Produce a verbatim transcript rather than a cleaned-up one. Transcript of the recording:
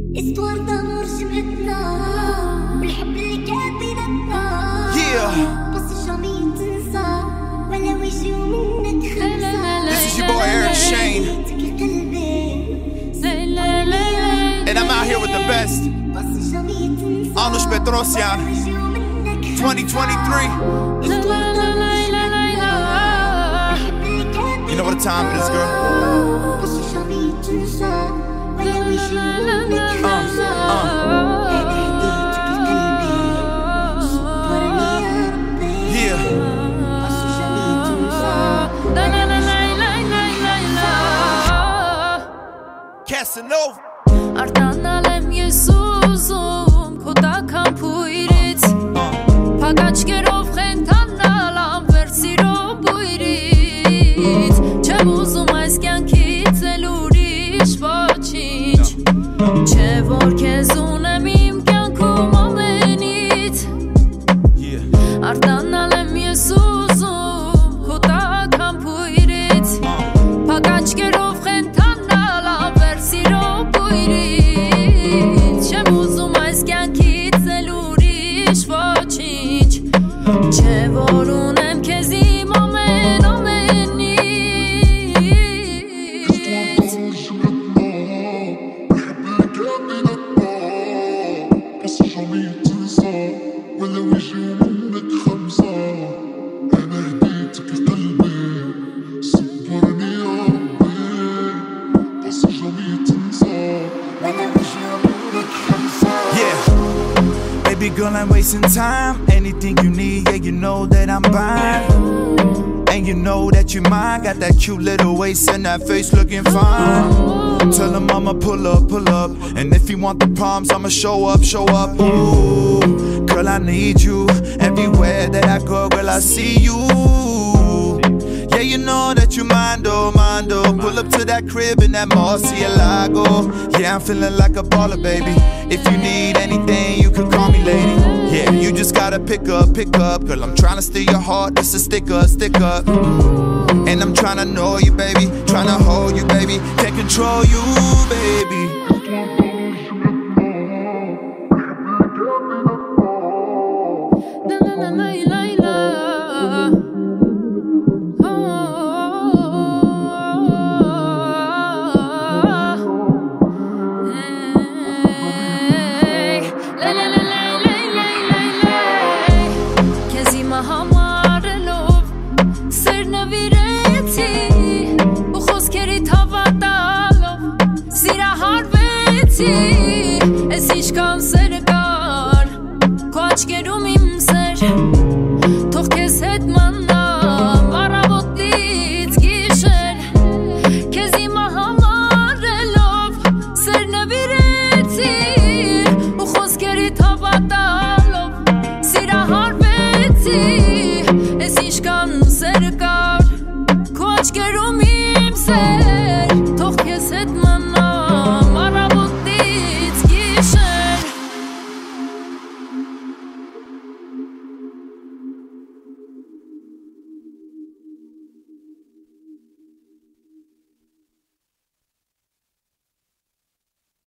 استوار دامور شبهتنا بالحب اللي كان بيناتنا بس جامي تنسى ولو يجيو منك خمسة. This is your boy Eric Shane, and I'm out here with the best. Anush Petrosyan, twenty twenty-three. You know what the time it is, girl? Uh, uh. Yeah. Casanova. Արտանալեմ ես ուզում քո տակամփույրից Փակաչ կերով խենթանալ անվեր սիրո բույրից Չեմ ուզում այս կյանքից էլ ուրիշ ոչինչ Չէ որ քեզ ունեմ իմ կյանքում ամենից Արտանալեմ ես ուզում քո տակամփույրից Փակաչ կերով խենթանալ անվեր սիրո բույրից Չեմ ուզում այս կյանքից էլ ուրիշ ոչինչ Չէ որ ունեմ քեզ իմ ամեն ամենից Baby girl, I'm wasting time. Anything you need, yeah, you know that I'm buying. And you know that you mine. Got that cute little waist and that face looking fine. Tell him I'ma pull up, pull up. And if you want the problems, I'ma show up, show up. Ooh, girl, I need you. Everywhere that I go, girl, I see you. Yeah, you know that you mind, oh, mind, oh. Pull up to that crib in that Murcielago. Yeah, I'm feeling like a baller, baby. If you need anything, you can call me, lady. Yeah, you just gotta pick up, pick up. Girl, I'm tryna steal your heart, it's a sticker, stick up. And I'm tryna know you, baby. Tryna hold you, baby. Can't control you, baby. Ես ինչքան սեր